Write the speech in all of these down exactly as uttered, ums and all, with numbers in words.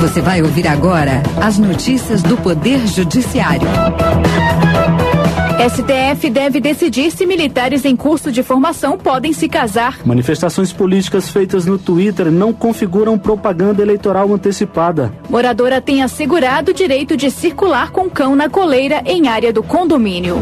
Você vai ouvir agora as notícias do Poder Judiciário. S T F deve decidir se militares em curso de formação podem se casar. Manifestações políticas feitas no Twitter não configuram propaganda eleitoral antecipada. Moradora tem assegurado o direito de circular com cão na coleira em área do condomínio.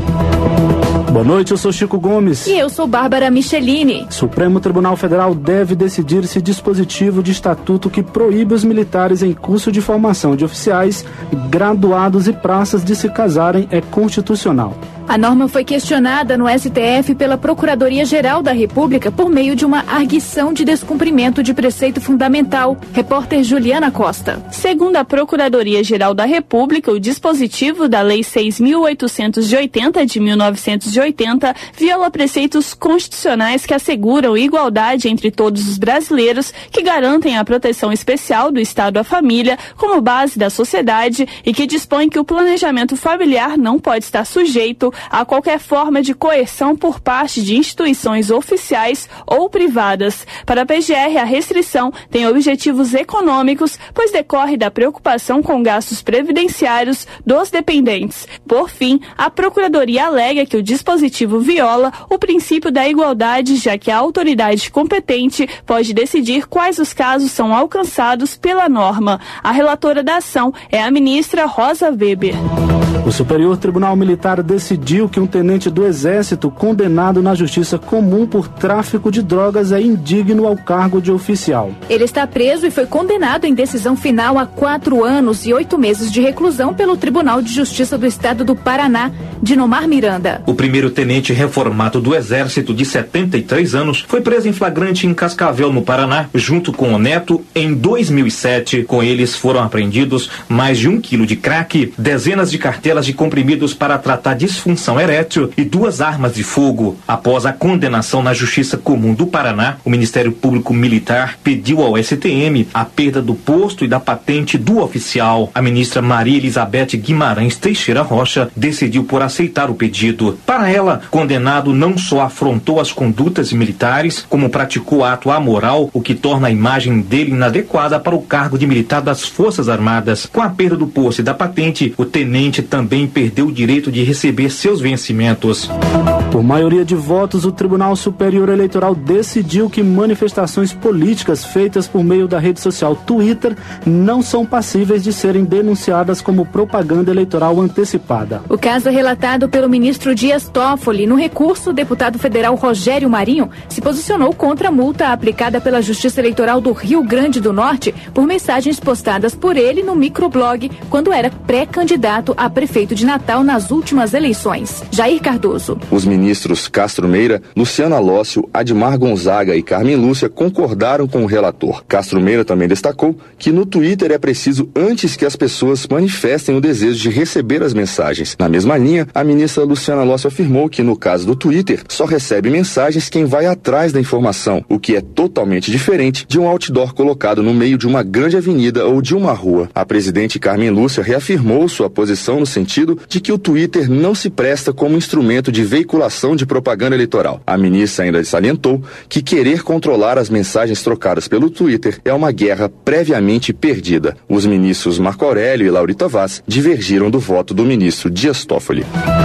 Boa noite, eu sou Chico Gomes. E eu sou Bárbara Michelini. Supremo Tribunal Federal deve decidir se dispositivo de estatuto que proíbe os militares em curso de formação de oficiais, graduados e praças de se casarem é constitucional. A norma foi questionada no S T F pela Procuradoria-Geral da República por meio de uma arguição de descumprimento de preceito fundamental. Repórter Juliana Costa. Segundo a Procuradoria-Geral da República, o dispositivo da Lei seis mil oitocentos e oitenta de mil novecentos e oitenta viola preceitos constitucionais que asseguram igualdade entre todos os brasileiros, que garantem a proteção especial do Estado à família como base da sociedade e que dispõe que o planejamento familiar não pode estar sujeito a qualquer forma de coerção por parte de instituições oficiais ou privadas. Para a P G R, a restrição tem objetivos econômicos, pois decorre da preocupação com gastos previdenciários dos dependentes. Por fim, a Procuradoria alega que o dispositivo viola o princípio da igualdade, já que a autoridade competente pode decidir quais os casos são alcançados pela norma. A relatora da ação é a ministra Rosa Weber. O Superior Tribunal Militar decidiu que um tenente do Exército condenado na Justiça Comum por tráfico de drogas é indigno ao cargo de oficial. Ele está preso e foi condenado em decisão final a quatro anos e oito meses de reclusão pelo Tribunal de Justiça do Estado do Paraná, Dinomar Miranda. O primeiro tenente reformado do Exército, de setenta e três anos, foi preso em flagrante em Cascavel, no Paraná, junto com o neto, em dois mil e sete. Com eles foram apreendidos mais de um quilo de crack, dezenas de cartelas de comprimidos para tratar disfunção erétil e duas armas de fogo. Após a condenação na Justiça Comum do Paraná, o Ministério Público Militar pediu ao S T M a perda do posto e da patente do oficial. A ministra Maria Elizabeth Guimarães Teixeira Rocha decidiu por aceitar o pedido. Para ela, condenado não só afrontou as condutas militares, como praticou ato amoral, o que torna a imagem dele inadequada para o cargo de militar das Forças Armadas. Com a perda do posto e da patente, o tenente também perdeu o direito de receber seus vencimentos. Por maioria de votos, o Tribunal Superior Eleitoral decidiu que manifestações políticas feitas por meio da rede social Twitter não são passíveis de serem denunciadas como propaganda eleitoral antecipada. O caso é relatado pelo ministro Dias Toffoli. No recurso, o deputado federal Rogério Marinho se posicionou contra a multa aplicada pela Justiça Eleitoral do Rio Grande do Norte por mensagens postadas por ele no microblog quando era pré-candidato a prefeito de Natal nas últimas eleições. Jair Cardoso. Os ministros Castro Meira, Luciana Lócio, Admar Gonzaga e Carmen Lúcia concordaram com o relator. Castro Meira também destacou que no Twitter é preciso antes que as pessoas manifestem o desejo de receber as mensagens. Na mesma linha, a ministra Luciana Lócio afirmou que no caso do Twitter só recebe mensagens quem vai atrás da informação, o que é totalmente diferente de um outdoor colocado no meio de uma grande avenida ou de uma rua. A presidente Carmen Lúcia reafirmou sua posição no sentido de que o Twitter não se presta como instrumento de veiculação de propaganda eleitoral. A ministra ainda salientou que querer controlar as mensagens trocadas pelo Twitter é uma guerra previamente perdida. Os ministros Marco Aurélio e Laurita Vaz divergiram do voto do ministro Dias Toffoli.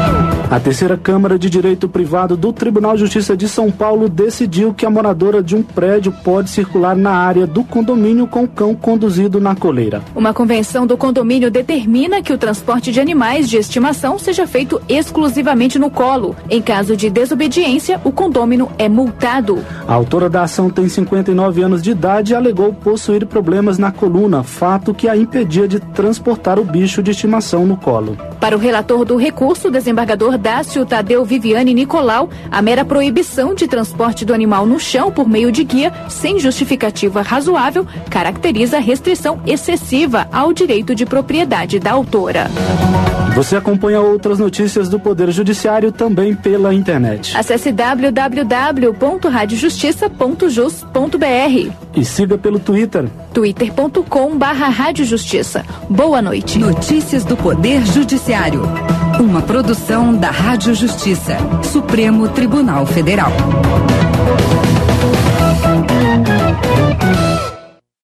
A terceira Câmara de Direito Privado do Tribunal de Justiça de São Paulo decidiu que a moradora de um prédio pode circular na área do condomínio com o cão conduzido na coleira. Uma convenção do condomínio determina que o transporte de animais de estimação seja feito exclusivamente no colo. Em caso de desobediência, o condômino é multado. A autora da ação tem cinquenta e nove anos de idade e alegou possuir problemas na coluna, fato que a impedia de transportar o bicho de estimação no colo. Para o relator do recurso, o desembargador Dácio Tadeu Viviane Nicolau, a mera proibição de transporte do animal no chão por meio de guia, sem justificativa razoável, caracteriza restrição excessiva ao direito de propriedade da autora. Você acompanha outras notícias do Poder Judiciário também pela internet. Acesse w w w ponto rádio justiça ponto jus ponto b r e siga pelo Twitter. twitter ponto com barra rádio justiça. Boa noite. Notícias do Poder Judiciário. Uma produção da Rádio Justiça, Supremo Tribunal Federal.